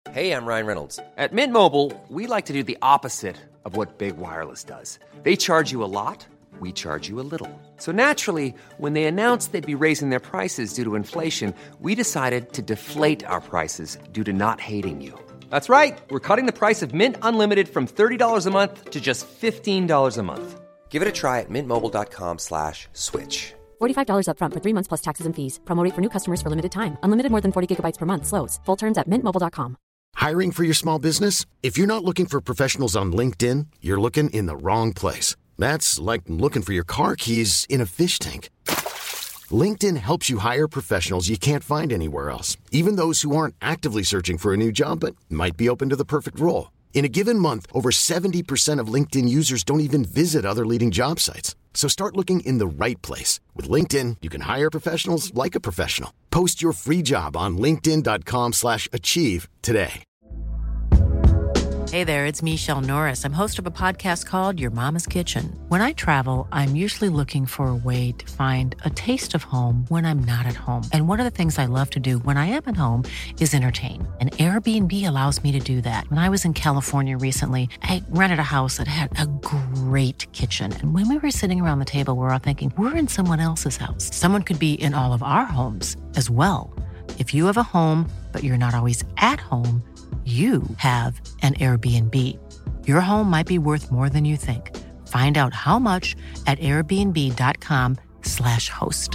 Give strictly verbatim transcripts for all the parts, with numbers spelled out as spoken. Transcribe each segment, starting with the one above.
Hey, I'm Ryan Reynolds. At Mint Mobile, we like to do the opposite of what Big Wireless does. They charge you a lot, we charge you a little. So naturally, when they announced they'd be raising their prices due to inflation, we decided to deflate our prices due to not hating you. That's right. We're cutting the price of Mint Unlimited from thirty dollars a month to just fifteen dollars a month. Give it a try at mintmobile.com slash switch. forty-five dollars up front for three months plus taxes and fees. Promo rate for new customers for limited time. Unlimited more than forty gigabytes per month. Slows full terms at mint mobile dot com. Hiring for your small business? If you're not looking for professionals on LinkedIn, you're looking in the wrong place. That's like looking for your car keys in a fish tank. LinkedIn helps you hire professionals you can't find anywhere else, even those who aren't actively searching for a new job but might be open to the perfect role. In a given month, over seventy percent of LinkedIn users don't even visit other leading job sites. So start looking in the right place. With LinkedIn, you can hire professionals like a professional. Post your free job on linkedin.com slash achieve today. Hey there, it's Michelle Norris. I'm host of a podcast called Your Mama's Kitchen. When I travel, I'm usually looking for a way to find a taste of home when I'm not at home. And one of the things I love to do when I am at home is entertain. And Airbnb allows me to do that. When I was in California recently, I rented a house that had a great kitchen. And when we were sitting around the table, we were all thinking, we're in someone else's house. Someone could be in all of our homes as well. If you have a home, but you're not always at home, you have an Airbnb. Your home might be worth more than you think. Find out how much at airbnb.com slash host.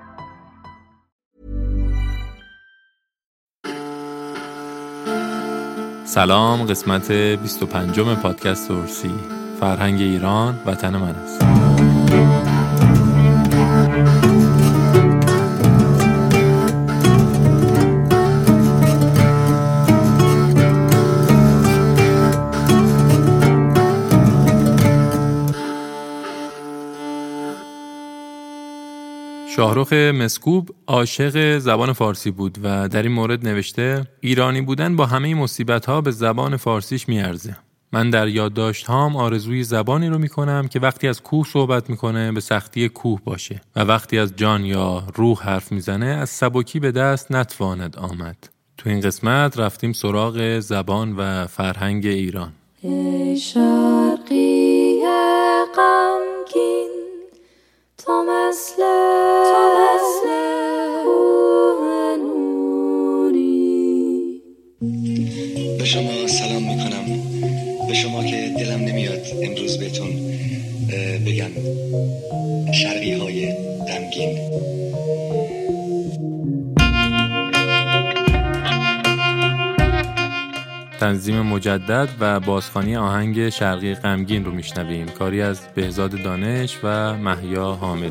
سلام، قسمت بیست و پنجم پادکست ارسی. فرهنگ ایران وطن من است. شاهرخ مسکوب عاشق زبان فارسی بود و در این مورد نوشته ایرانی بودن با همه مصیبت‌ها به زبان فارسیش میارزه. من در یادداشت‌هام آرزوی زبانی رو میکنم که وقتی از کوه صحبت میکنه به سختی کوه باشه و وقتی از جان یا روح حرف میزنه از سبکی به دست نتواند آمد. تو این قسمت رفتیم سراغ زبان و فرهنگ ایران. ای شرقی غمگین تو مثل تو مثل کوه نوری. به شما سلام میکنم، به شما که دلم نمیاد امروز بهتون بگم شرقی های غمگین. تنظیم مجدد و بازخوانی آهنگ شرقی غمگین رو میشنویم، کاری از بهزاد دانش و محیا حامدی.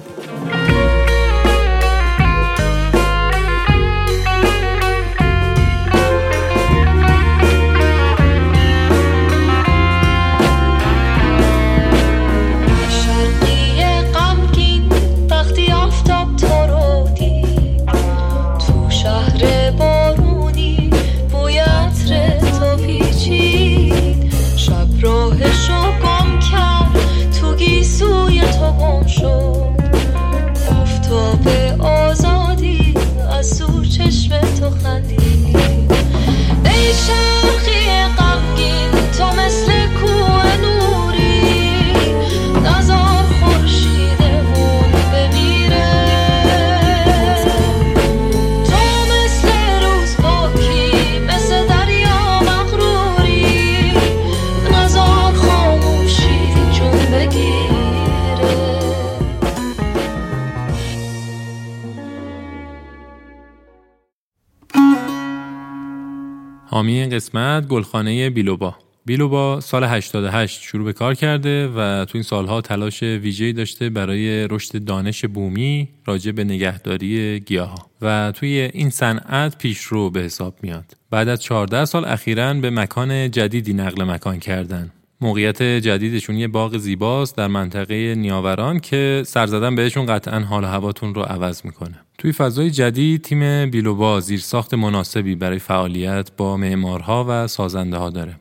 حامی این قسمت گلخانه بیلوبا. بیلوبا سال هشتاد و هشت شروع به کار کرده و تو این سالها تلاش ویژه‌ای داشته برای رشد دانش بومی راجع به نگهداری گیاها و توی این صنعت پیشرو به حساب میاد. بعد از چهارده سال اخیراً به مکان جدیدی نقل مکان کردن. موقعیت جدیدشون یه باغ زیباست در منطقه نیاوران که سر زدن بهشون قطعاً حال و هواتون رو عوض میکنه. توی فضای جدید تیم بیلوبا زیرساخت مناسبی برای فعالیت با معمارها و سازنده‌ها داره.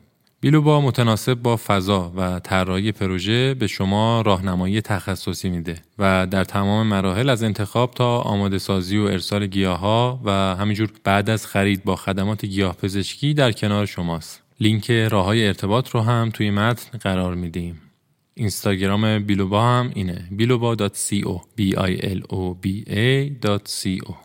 بیلوبا متناسب با فضا و طراحی پروژه به شما راهنمایی تخصصی میده و در تمام مراحل از انتخاب تا آماده سازی و ارسال گیاها و همینجور بعد از خرید با خدمات گیاه پزشکی در کنار شماست. لینک راههای ارتباط رو هم توی متن قرار میدیم. اینستاگرام بیلوبا هم اینه بیلوبا دات سی او بی آی ال او بی ای دات سی او.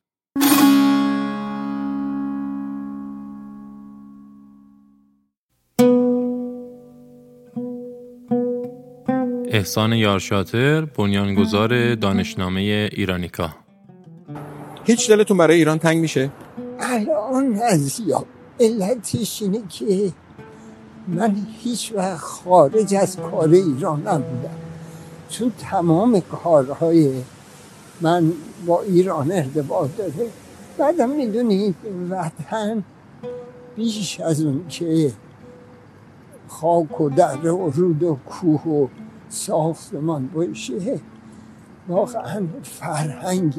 احسان یارشاتر، بنیانگذار دانشنامه ایرانیکا. هیچ دلتون برای ایران تنگ میشه؟ الان از یا علتش اینه که من هیچ وقت خارج از کار ایران نبودم، چون تمام کارهای من با ایران ارتباط داره. بعدم میدونید وطن بیش از اون که خاک و دره و رود و کوه و ساختمان باشه واقعا فرهنگ.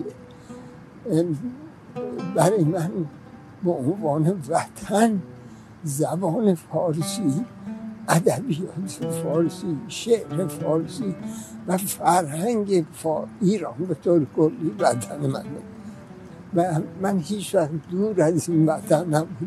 برای من به عنوان وطن زبان فارسی، ادبیات فارسی، شعر فارسی و فرهنگ فا ایران به طور کلی وطن منه و من هیچ وقت دور از این وطن نبودم.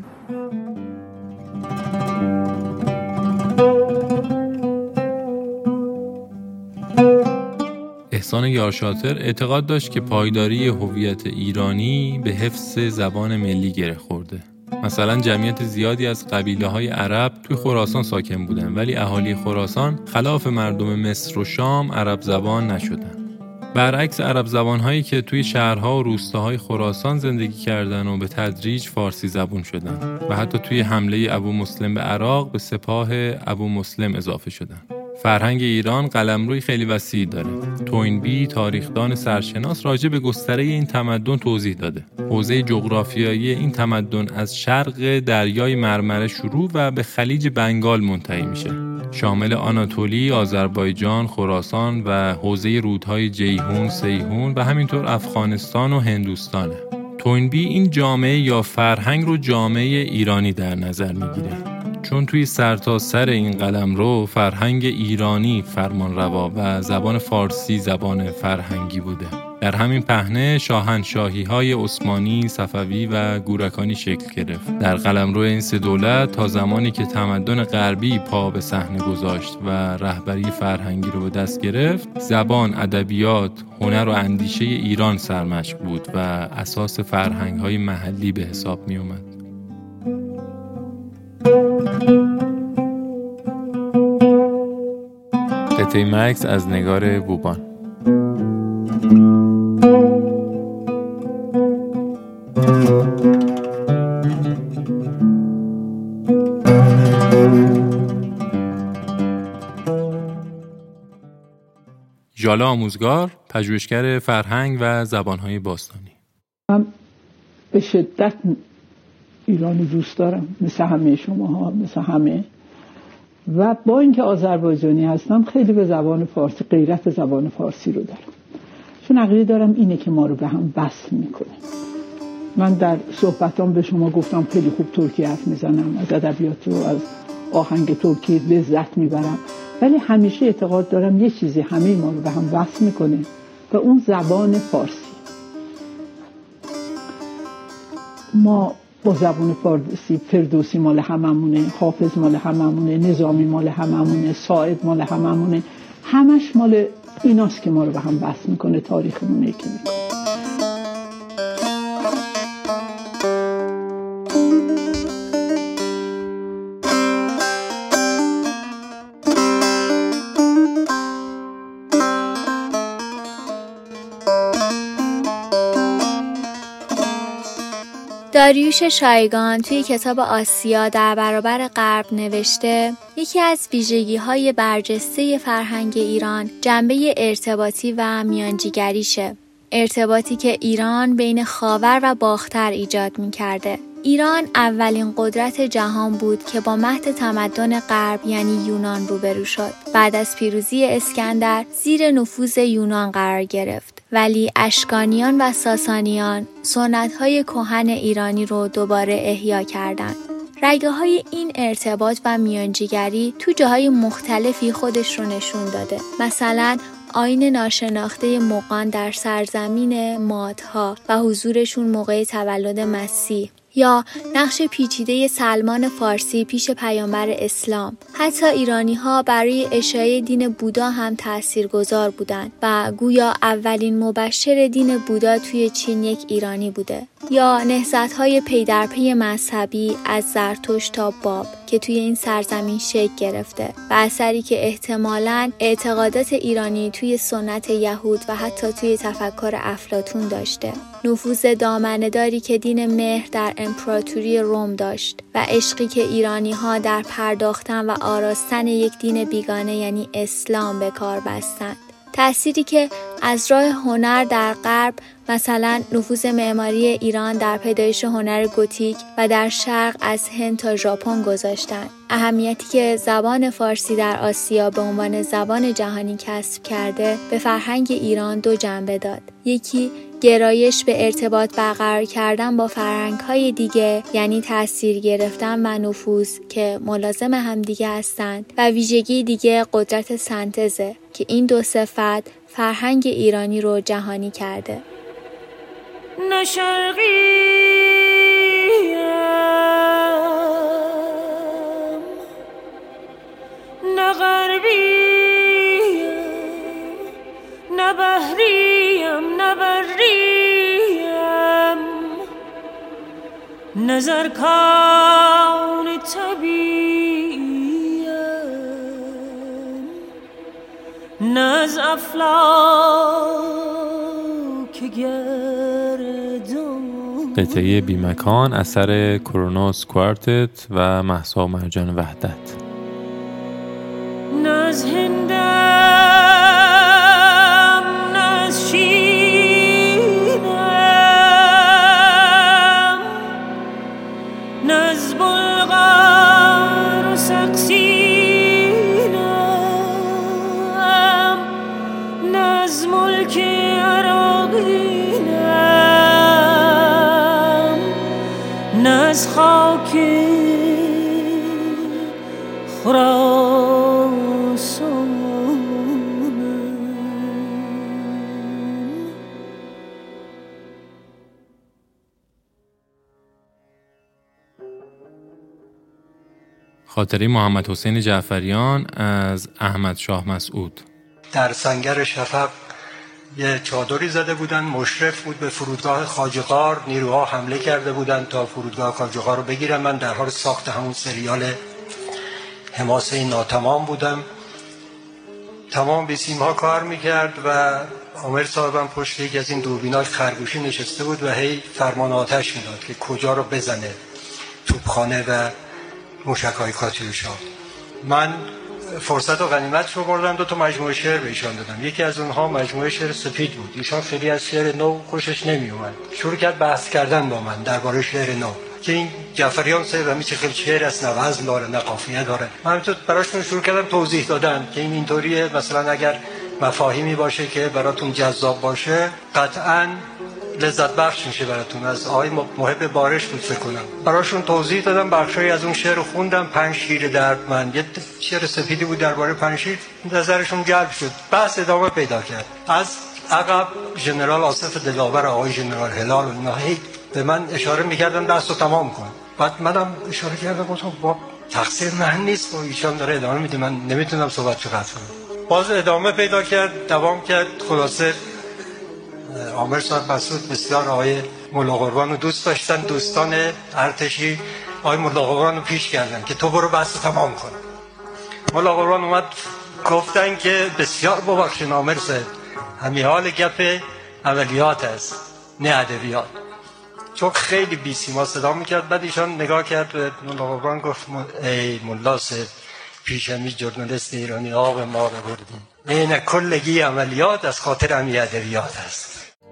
احسان یارشاتر اعتقاد داشت که پایداری هویت ایرانی به حفظ زبان ملی گره خورده. مثلا جمعیت زیادی از قبیله‌های عرب توی خراسان ساکن بودن، ولی اهالی خراسان خلاف مردم مصر و شام عرب زبان نشدن. برعکس عرب زبان‌هایی که توی شهرها و روستاهای خراسان زندگی کردن و به تدریج فارسی زبون شدن و حتی توی حمله ابو مسلم به عراق به سپاه ابو مسلم اضافه شدن. فرهنگ ایران قلمروی خیلی وسیع داره. توینبی تاریخدان سرشناس راجع به گستره این تمدن توضیح داده. حوزه جغرافیایی این تمدن از شرق دریای مرمره شروع و به خلیج بنگال منتهی میشه. شامل آناتولی، آذربایجان، خراسان و حوزه رودهای جیهون، سیهون و همینطور افغانستان و هندوستانه. توینبی این جامعه یا فرهنگ رو جامعه ایرانی در نظر میگیره، چون توی سرتاسر این قلمرو فرهنگ ایرانی فرمان روا و زبان فارسی زبان فرهنگی بوده. در همین پهنه شاهنشاهی‌های عثمانی، صفوی و گورکانی شکل گرفت. در قلمرو این سه دولت تا زمانی که تمدن غربی پا به صحنه گذاشت و رهبری فرهنگی رو به دست گرفت، زبان، ادبیات، هنر و اندیشه ایران سرمشق بود و اساس فرهنگ‌های محلی به حساب می اومد. قطعه مکس از نگار بوبان. ژاله آموزگار، پژوهشگر فرهنگ و زبان‌های باستانی. من به شدت ایرانی دوست دارم، مثل همه شماها، مثل همه، و با اینکه آذربایجانی هستم خیلی به زبان فارسی، غیرت زبان فارسی رو دارم، چون عقیده دارم اینه که ما رو به هم وصل میکنه. من در صحبتام به شما گفتم خیلی خوب ترکی حرف میزنم، از ادبیات و از آهنگ ترکی لذت میبرم، ولی همیشه اعتقاد دارم یه چیزی همه ما رو به هم وصل میکنه و اون زبان فارسی. ما با زبان فارسی فردوسی مال هممونه، حافظ مال هممونه، نظامی مال هممونه، ساعد مال هممونه، همش مال ایناست که ما رو به هم وصل میکنه، تاریخمون یکی میکنه. داریوش شایگان توی کتاب آسیا در برابر غرب نوشته یکی از ویژگی‌های برجسته فرهنگ ایران جنبه ارتباطی و میانجیگریشه. ارتباطی که ایران بین خاور و باختر ایجاد می‌کرده. ایران اولین قدرت جهان بود که با مهد تمدن غرب یعنی یونان روبرو شد. بعد از پیروزی اسکندر زیر نفوذ یونان قرار گرفت. ولی اشکانیان و ساسانیان سنت‌های کهن ایرانی رو دوباره احیا کردند. رگه های این ارتباط و میانجیگری تو جاهای مختلفی خودش رو نشون داده. مثلا آیین ناشناخته مغان در سرزمین مادها و حضورشون موقع تولد مسیح، یا نقش پیچیده سلمان فارسی پیش پیامبر اسلام. حتی ایرانی‌ها برای اشاعه دین بودا هم تاثیرگذار بودند و گویا اولین مبشر دین بودا توی چین یک ایرانی بوده. یا نهضت‌های پی در پی مذهبی از زرتشت تا باب که توی این سرزمین شکل گرفته و اثری که احتمالاً اعتقادات ایرانی توی سنت یهود و حتی توی تفکر افلاطون داشته. نفوذ دامنه‌داری که دین مهر در امپراتوری روم داشت و عشقی که ایرانی‌ها در پرداختن و آراستن یک دین بیگانه یعنی اسلام به کار بستند. تأثیری که از راه هنر در غرب، مثلا نفوذ معماری ایران در پیدایش هنر گوتیک و در شرق از هند تا ژاپن گذاشتند. اهمیتی که زبان فارسی در آسیا به عنوان زبان جهانی کسب کرده به فرهنگ ایران دو جنبه داد. یکی گرایش به ارتباط برقرار کردن با فرهنگ‌های دیگه، یعنی تأثیر گرفتن و نفوذ که ملازم هم دیگه هستند، و ویژگی دیگه قدرت سنتزه که این دو صفت فرهنگ ایرانی رو جهانی کرده. نه شرقیم نه غربیم نه بحریم نه بریم نه زرکان طبیعیم نه از افلاک گردون. قطعه بیمکان اثر کرونوس کوارتت و مهسا مرجان وحدت. نه از هندم نه از شینم نه از بلغار و سقسینم نه از ملک عراقینم نه از خاک خراسان. خاطره محمد حسین جعفریان از احمد شاه مسعود. در سنگر شفق یه چادری زده بودن، مشرف بود به فرودگاه خواجه‌غار، نیروها حمله کرده بودن تا فرودگاه خواجه‌غار رو بگیرن. من در حال ساخت همون سریال حماسه ناتمام بودم. تمام بیسیم ها کار میکرد و عامر صاحبم پشت یکی از این دوربینای خرگوشی نشسته بود و هی فرمان آتش میداد که کجا رو بزنه، توپخانه و موشک‌های کاتیوشا. من فرصت و غنیمت رو بردم، دو تا مجموعه شعر به ایشان دادم. یکی از اونها مجموعه شعر سپید بود. ایشان خیلی از شعر نو خوشش نمی اومد. شروع کرد بحث کردن با من درباره شعر نو که این جعفریان صاحب همیشه خیلی شعر است، نه وزن داره نه قافیه داره. من همینطور براشون شروع کردم توضیح دادن که این اینطوریه، مثلا اگر مفاهیمی باشه که براتون جذاب باشه قطعاً لذت بخش میشه براتون. از آقای محب بارش بود فکر کنم. براشون توضیح دادم، بخشی از اون شعر خوندم. پنج شیر دردمند، یه شعر سپیدی بود درباره پنج شیر، نظرشون جلب شد. بحث ادامه پیدا کرد. از عقب ژنرال آصف دلاور، آقای ژنرال هلال و اینا هی به من اشاره میکردن دستو تمام کن. بعد منم اشاره کردم گفتم با تقصیر من نیست و ایشان داره ادامه میده، من نمیتونم صحبت چه قطع کنم. باز ادامه پیدا کرد، دوام کرد. خلاصه عامر صاحب مسعود بسیار آقای ملا قربان رو دوست داشتن. دوستان ارتشی آقای ملا قربان رو پیش کردن که تو برو بحث تمام کن. ملا قربان اومد گفتن که بسیار ببخشید عامر صاحب، همین حال گپ عملیات است نه ادبیات، چون خیلی بی سیما صدا میکرد. بعد ایشان نگاه کرد به ملا قربان گفت ای ملا صاحب، پیش همی ژورنالیست ایرانی آب ما رو بردیم، این کلگی عملیات از خاطر همی ادبیات است.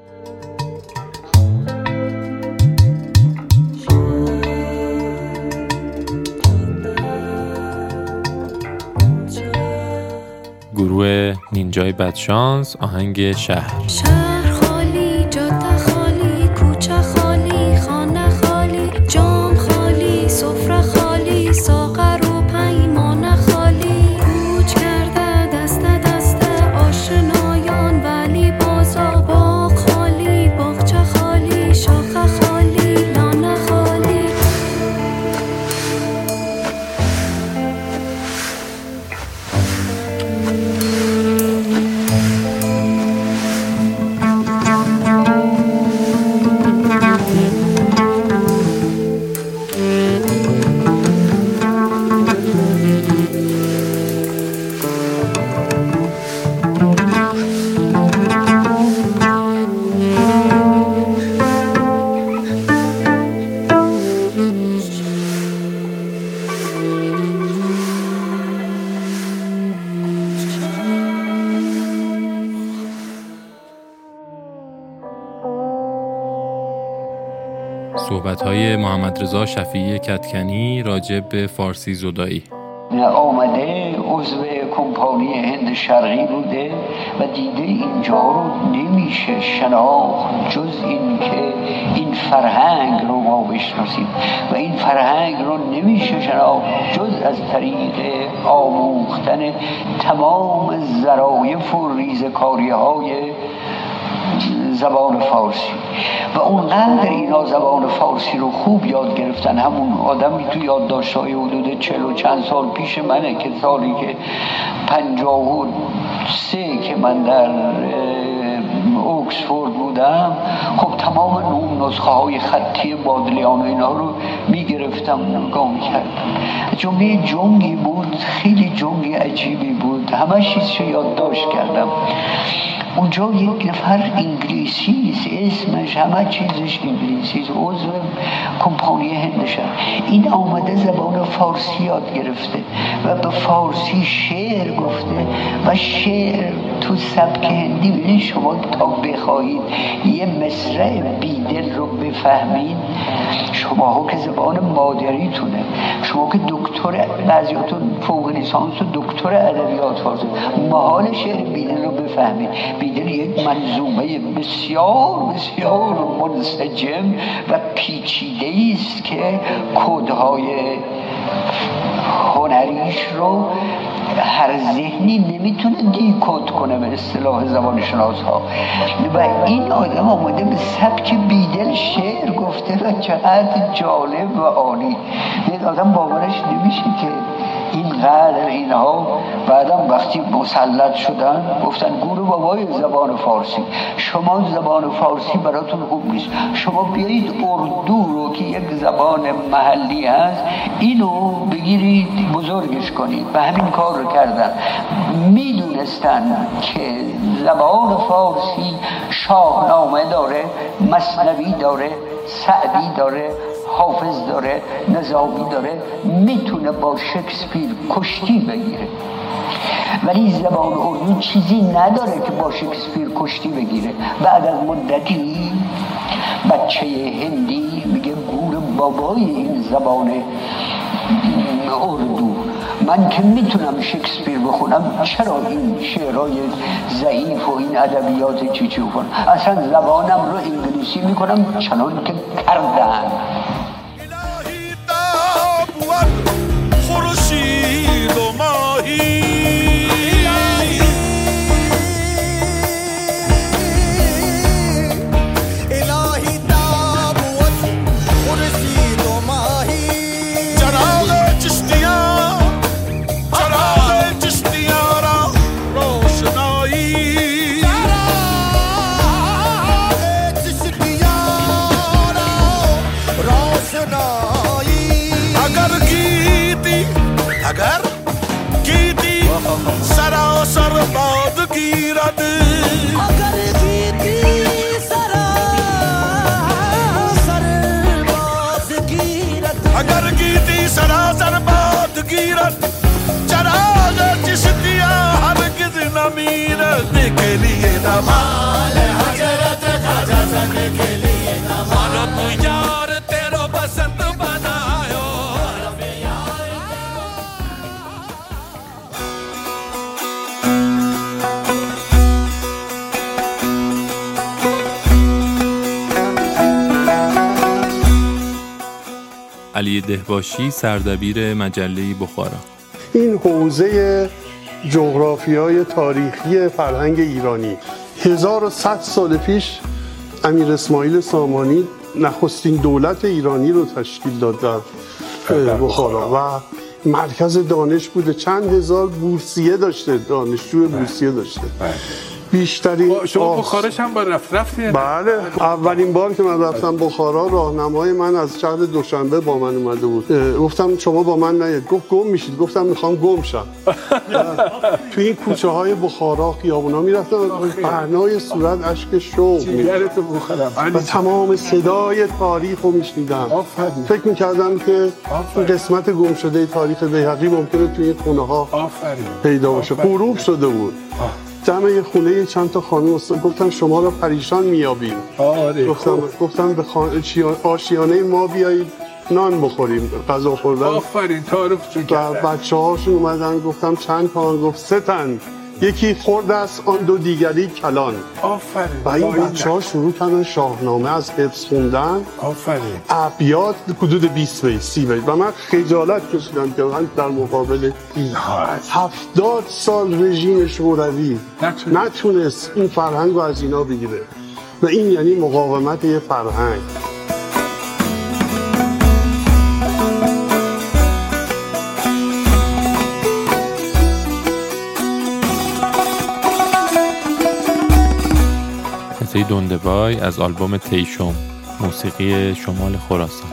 گروه نینجای بدشانس، آهنگ شهر. شهر خالی، جاده خالی، کوچه خالی، خانه خالی، جام خالی، سفره خالی. صحبت‌های محمد رضا شفیعی کدکنی راجع به فارسی زدایی. آمده عضو کمپانی هند شرقی بوده و دیده اینجا رو نمیشه شناخت جز این که این فرهنگ رو ما بشناسیم و این فرهنگ رو نمیشه شناخت جز از طریق آموختن تمام ظرایف و ریزکاری های زبان فارسی و اونقدر اینا زبان فارسی رو خوب یاد گرفتن. همون آدمی تو یادداشت‌های حدود چهل و چند سال پیش منه که سالی که پنجاه و سه که من در اوکسفورد بودم، خب تمام اون نسخه های خطی بادلیان و اینا رو میگرفتم نگاه میکردم. جمله جنگی بود، خیلی جنگی عجیبی بود، همه چیزشو یادداشت کردم. اونجا یک نفر انگلیسی است، اسمش همه چیزش انگلیسی است، عضو کمپانی هند شرق. این آمده زبان فارسی یاد گرفته و به فارسی شعر گفته و شعر تو سبک هندی. ببینید شما تا بخواهید یه مصرع بیدل رو بفهمید، شما ها که زبان مادریتونه، شما که دکتر، بعضیاتون فوق لیسانس و دکتر ادبیات فارسی، محال شعر بیدل رو بفهمید. بیدل یک منظومه بسیار بسیار منسجم و پیچیده است که کدهای هنریش رو هر ذهنی نمیتونه دیکود کنه به اصطلاح زبان شناس ها. و این آدم آمده به سبک بیدل شعر گفته و چقدر جالب و عالی. این آدم باورش نمیشه که اینقدر اینها بعدم وقتی مسلط شدن گفتن گور بابای زبان فارسی، شما زبان فارسی براتون خوب نیست، شما بیایید اردو رو که یک زبان محلی هست اینو بگیرید بزرگش کنید. و همین کار رو کردن. میدونستن که زبان فارسی شاهنامه داره، مثنوی داره، سعدی داره، حافظ داره، نظامی داره، میتونه با شکسپیر کشتی بگیره. ولی زبان اردو چیزی نداره که با شکسپیر کشتی بگیره. بعد از مدتی بچه هندی میگه گور بابای این زبان اردو، من که میتونم شکسپیر بخونم چرا این شعرهای ضعیف و این ادبیات چی چی بخونم؟ اصلا زبانم رو انگلیسی میکنم چنان که کردن. خورشید و ماهی الهی تابوت خورشید و ماهی چراغ چشتیان چراغ چشتیان را روشنایی چراغ چشتیان را روشنایی اگر گیتی اگر گیتی سراسر باد گیرد اگر گیتی سراسر باد گیرد اگر گیتی سراسر باد گیرد چراغ چشتیاں ہرگز نہ میرنے کے لیے نہ مال حضرت خواجہ سنے کے لیے نہ مال یار تیرو پسند بنایو. علی دهباشی سردبیر مجله بخارا. این حوزه جغرافیای تاریخی فرهنگ ایرانی هزار و صد سال پیش امیر اسماعیل سامانی نخستین دولت ایرانی رو تشکیل داد در بخارا و مرکز دانش بوده. چند هزار بورسیه داشته، دانشجو بورسیه داشته. بیشترین شما بخارش هم با رفت رفتی؟ بله، اولین بار که من رفتم بخارا راهنمای من از شهر دوشنبه با من اومده بود. گفتم شما با من نیاید، گفت گم میشید. گفتم میخوام گم شم. تو این کوچه های بخارا خیابونا میرفتم بنای صورت اشک شوق جیگرت بخورم و تمام صدای تاریخ رو میشنیدم. فکر میکردم که این قسمت گم شده تاریخ بیهقی ممکنه توی این خونه ها پیدا باشه. غروب شده بود. دم یه خونه چند تا خانم استاد گفتن شما رو پریشان میابیم. آره گفتم گفتم به خانه آشیانه ما بیایید نان بخوریم، غذا خوردن. آفرین تعارف چون کردن. بچه هاشون اومدن، گفتم چند تا؟ گفت سه تن، یکی خرد است آن دو دیگری کلان. آفرین. و این بچه ها شروع کردن شاهنامه از حفظ خوندن. آفرین. ابیات حدود بیست بیت سی بیت و من خجالت کشیدم که من در مقابل هفتاد سال رژیم شوروی نتونست این فرهنگ رو از اینا بگیره و این یعنی مقاومت یه فرهنگ. دوندبای از آلبوم تیشم، موسیقی شمال خراسان.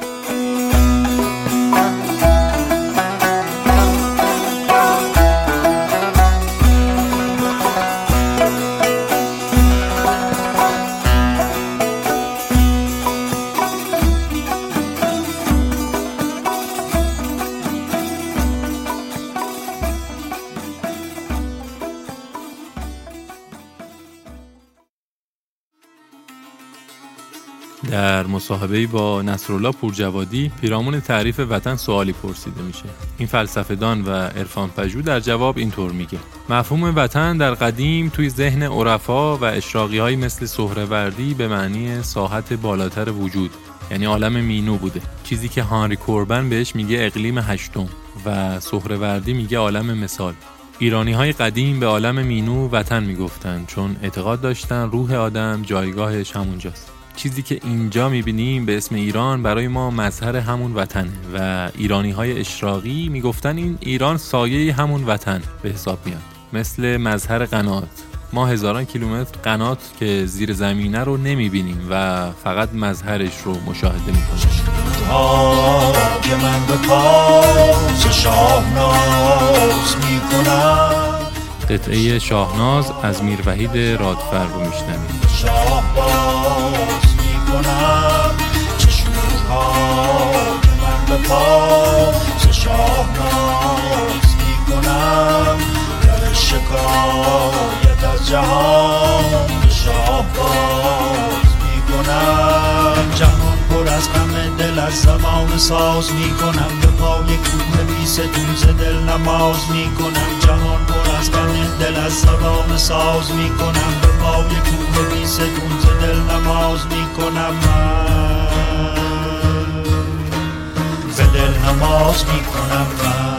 در مصاحبه‌ای با نصرالله پورجوادی پیرامون تعریف وطن سوالی پرسیده میشه. این فلسفه‌دان و عرفان‌پژوه در جواب اینطور میگه: مفهوم وطن در قدیم توی ذهن عرفا و اشراقی‌هایی مثل سهروردی به معنی ساحت بالاتر وجود، یعنی عالم مینو بوده، چیزی که هانری کوربن بهش میگه اقلیم هشتم و سهروردی میگه عالم مثال. ایرانی‌های قدیم به عالم مینو وطن میگفتن چون اعتقاد داشتن روح آدم جایگاهش همونجاست. چیزی که اینجا میبینیم به اسم ایران برای ما مظهر همون وطنه و ایرانی‌های اشراقی میگفتن این ایران سایه همون وطن به حساب میاد، مثل مظهر قنات. ما هزاران کیلومتر قنات که زیر زمینه رو نمیبینیم و فقط مظهرش رو مشاهده میکنیم. که من به پاس شاهناز میکنم. قطعه شاهناز از میر وحید رادفر رو میشنویم. شاهباز میکنم چشمها که من به پاس شاهناز میکنم. در شکایت از جهان شاهباز میکنم. جهان پر از غم دل از زمان ساز میکنم. به پای کوه بی ستون ز دل نماز میکنم. جهان پر از غم دل از زمان ساز میکنم. به پای کوه بی ستون ز دل نماز میکنم. من ز دل نماز میکنم. من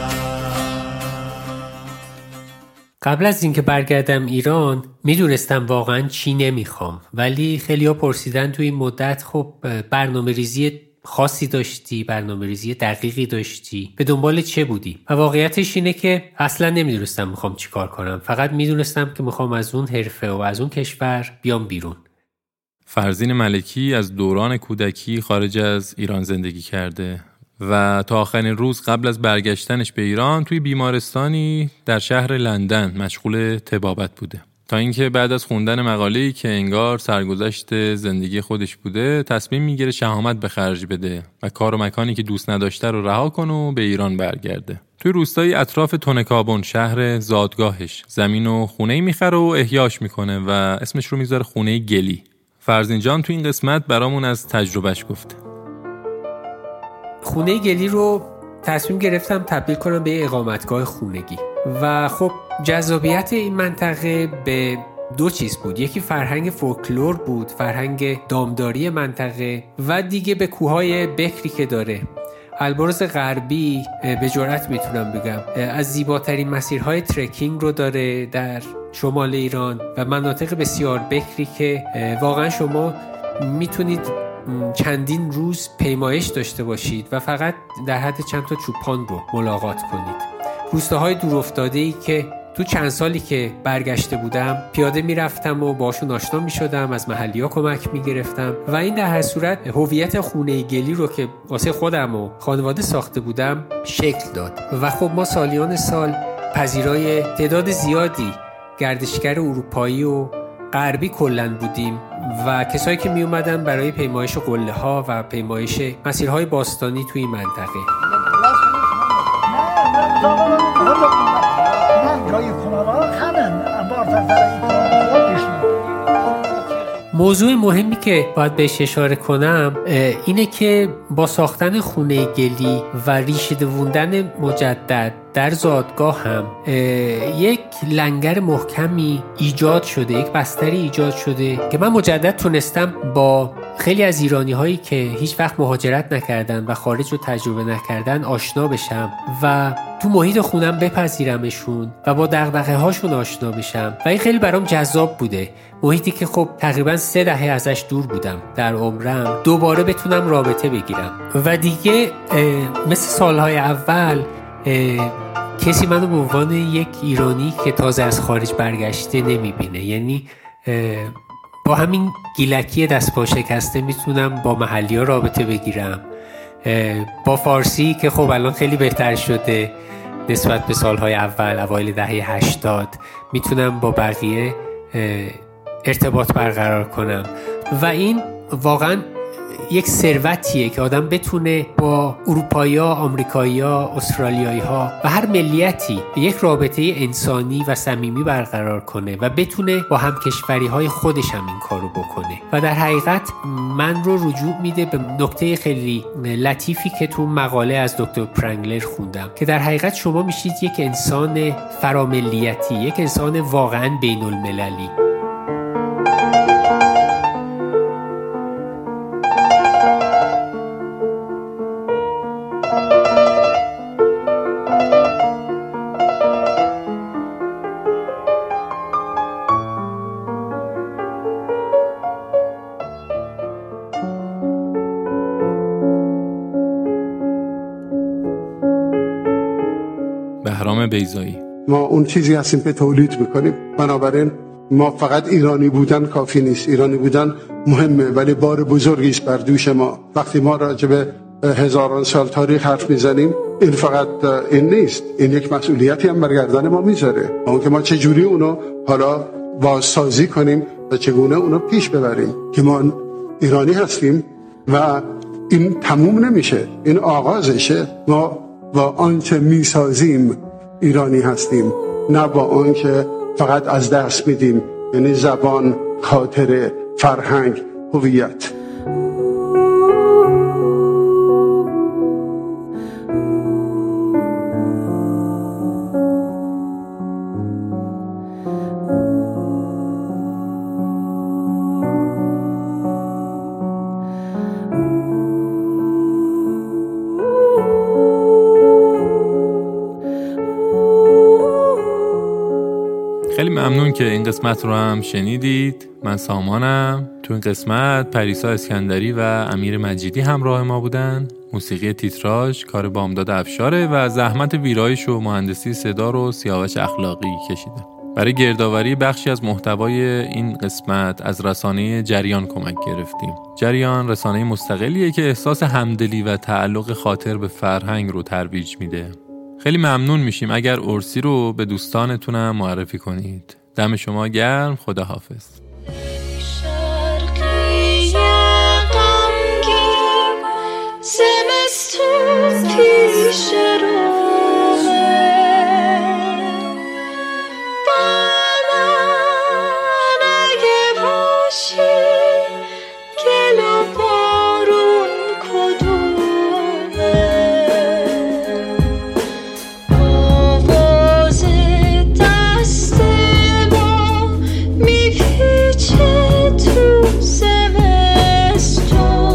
قبل از اینکه برگردم ایران میدونستم واقعا چی نمیخوام، ولی خیلی‌ها پرسیدن توی این مدت خب برنامه ریزی خاصی داشتی، برنامه ریزی دقیقی داشتی، به دنبال چه بودی؟ و واقعیتش اینه که اصلا نمیدونستم میخوام چی کار کنم، فقط میدونستم که میخوام از اون حرفه و از اون کشور بیام بیرون. فرزین ملکی از دوران کودکی خارج از ایران زندگی کرده و تا آخرین روز قبل از برگشتنش به ایران توی بیمارستانی در شهر لندن مشغول طبابت بوده، تا اینکه بعد از خوندن مقاله‌ای که انگار سرگذشت زندگی خودش بوده تصمیم میگیره شهامت به خرج بده و کار و مکانی که دوست نداشته رو رها کنه و به ایران برگرده. توی روستایی اطراف تونکابون شهر زادگاهش زمین و خونه‌ای میخره و احیاش میکنه و اسمش رو میذاره خونه گلی. فرزین جان تو این قسمت برامون از تجربهش گفته. خونه گلی رو تصمیم گرفتم تبدیل کنم به اقامتگاه خونگی و خب جذابیت این منطقه به دو چیز بود. یکی فرهنگ فولکلور بود، فرهنگ دامداری منطقه، و دیگه به کوههای بکری که داره. البرز غربی به جرئت میتونم بگم از زیباترین مسیرهای ترکینگ رو داره در شمال ایران و مناطق بسیار بکری که واقعا شما میتونید چندین روز پیمایش داشته باشید و فقط در حد چند تا چوپان رو ملاقات کنید. روستاهای دورافتاده‌ای که تو چند سالی که برگشته بودم پیاده میرفتم و باشون آشنا میشدم، از محلی‌ها کمک میگرفتم و این در هر صورت هویت خونه گلی رو که واسه خودم و خانواده ساخته بودم شکل داد. و خب ما سالیان سال پذیرای تعداد زیادی گردشگر اروپایی و غربی کلن بودیم و کسایی که می اومدن برای پیمایش قله ها و پیمایش مسیرهای باستانی توی منطقه. جای کنارا خمن بار موضوع مهمی که باید بهش اشاره کنم اینه که با ساختن خونه گلی و ریشه دووندن مجدد در زادگاه هم یک لنگر محکمی ایجاد شده، یک بستری ایجاد شده که من مجدد تونستم با خیلی از ایرانی هایی که هیچ وقت مهاجرت نکردن و خارج رو تجربه نکردن آشنا بشم و تو محیط خونم بپذیرمشون و با دغدغه هاشون آشنا بشم و این خیلی برام جذاب بوده. محیطی که خب تقریبا سه دهه ازش دور بودم در عمرم، دوباره بتونم رابطه بگیرم و دیگه مثل سالهای اول کسی منو به عنوان یک ایرانی که تازه از خارج برگشته نمیبینه. یعنی با همین گیلکی دست پا شکسته میتونم با محلی ها رابطه بگیرم. با فارسی که خب الان خیلی بهتر شده نسبت به سالهای اول، اوایل دهه هشتاد، میتونم با بقیه ارتباط برقرار کنم و این واقعا یک ثروتیه که آدم بتونه با اروپایی‌ها، آمریکایی‌ها، استرالیایی‌ها و هر ملیتی یک رابطه انسانی و صمیمی برقرار کنه و بتونه با همکشوری‌های خودش هم این کارو بکنه. و در حقیقت من رو رجوع میده به نکته خیلی لطیفی که تو مقاله از دکتر پرنگلر خوندم که در حقیقت شما میشید یک انسان فراملیتی، یک انسان واقعاً بین‌المللی. بهرام بیضایی: ما اون چیزی هستیم که تولید میکنیم، بنابراین ما فقط ایرانی بودن کافی نیست. ایرانی بودن مهمه ولی بار بزرگی است بر دوش ما. وقتی ما راجع به هزاران سال تاریخ حرف میزنیم این فقط این نیست، این یک مسئولیتی هم بر گردن ما میذاره، اون که ما چجوری اونو حالا بازسازی کنیم و چگونه اونو پیش ببریم که ما ایرانی هستیم و این تموم نمیشه، این آغازشه. ما با آنچه میسازیم ایرانی هستیم، نه با آنچه فقط از دست میدیم، یعنی زبان، خاطره، فرهنگ، هویت. خیلی ممنون که این قسمت رو هم شنیدید. من سامانم. تو این قسمت پریسا اسکندری و امیر مجیدی همراه ما بودن. موسیقی تیتراژ کار بامداد افشاره و زحمت ویرایش و مهندسی صدا رو سیاوش اخلاقی کشیده. برای گردآوری بخشی از محتوای این قسمت از رسانه جریان کمک گرفتیم. جریان رسانه مستقلیه که احساس همدلی و تعلق خاطر به فرهنگ رو ترویج میده. خیلی ممنون میشیم اگر ارسی رو به دوستانتونم معرفی کنید. دم شما گرم. خدا حافظ. زمستون پیش رومه بانان اگه باشی گل و بارون کدومه آواز دست ما میپیچه تو زمستون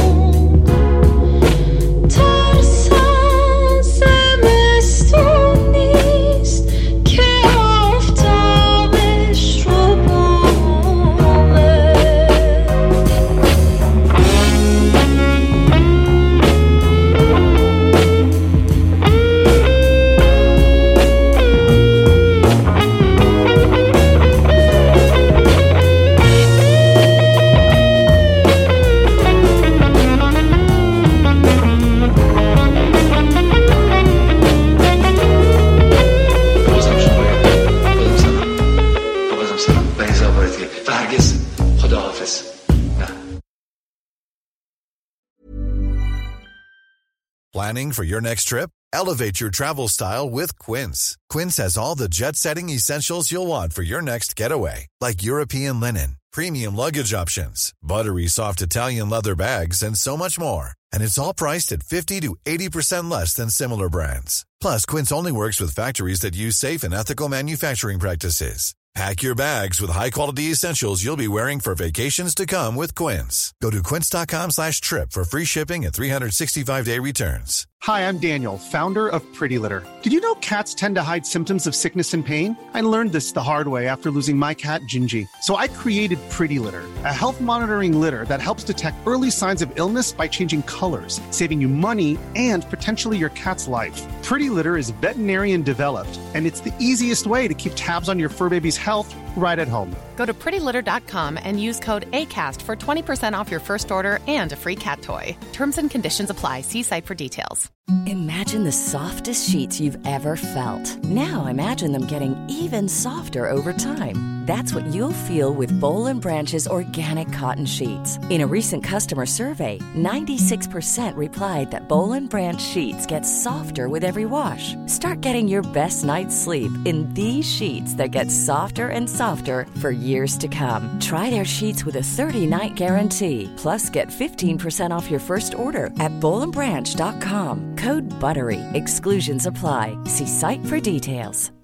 Planning for your next trip? Elevate your travel style with Quince. Quince has all the jet-setting essentials you'll want for your next getaway, like European linen, premium luggage options, buttery soft Italian leather bags, and so much more. And it's all priced at fifty to eighty percent less than similar brands. Plus, Quince only works with factories that use safe and ethical manufacturing practices. Pack your bags with high-quality essentials you'll be wearing for vacations to come with Quince. Go to quince.com slash trip for free shipping and three sixty-five day returns. Hi, I'm Daniel, founder of Pretty Litter. Did you know cats tend to hide symptoms of sickness and pain? I learned this the hard way after losing my cat, Gingy. So I created Pretty Litter, a health monitoring litter that helps detect early signs of illness by changing colors, saving you money and potentially your cat's life. Pretty Litter is veterinarian developed, and it's the easiest way to keep tabs on your fur baby's health right at home. Go to pretty litter dot com and use code ACAST for twenty percent off your first order and a free cat toy. Terms and conditions apply. See site for details. Imagine the softest sheets you've ever felt. Now imagine them getting even softer over time. That's what you'll feel with Boll and Branch's organic cotton sheets. In a recent customer survey, ninety-six percent replied that Boll and Branch sheets get softer with every wash. Start getting your best night's sleep in these sheets that get softer and softer for years to come. Try their sheets with a thirty-night guarantee. Plus, get fifteen percent off your first order at boll and branch dot com. Code BUTTERY. Exclusions apply. See site for details.